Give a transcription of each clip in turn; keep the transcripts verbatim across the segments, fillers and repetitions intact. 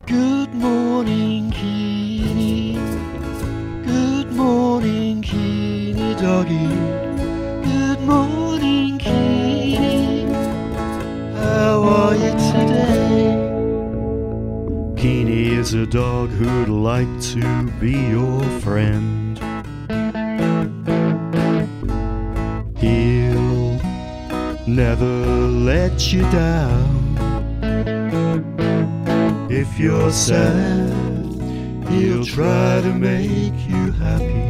Good morning, Keeny. Good morning, Keeny doggy. Good morning, Keeny. How are you today? Keeny is a dog who'd like to be your friend. He'll never let you down. If you're sad, he'll try to make you happy.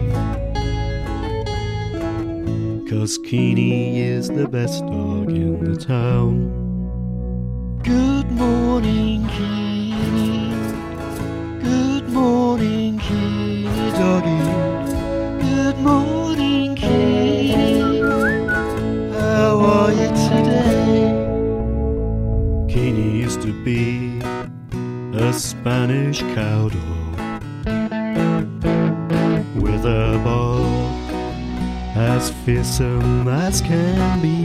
'Cause Keeny is the best dog in the town. Good morning, Keeny. Good morning, Keeny doggy. Good morning, Keeny. How are you today? Keeny used to be a Spanish cow dog with a bark as fearsome as can be.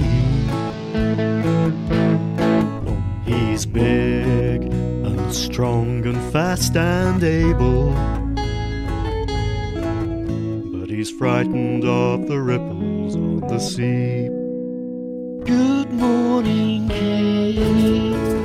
He's big and strong and fast and able, but he's frightened of the ripples on the sea. Good morning, Keeny.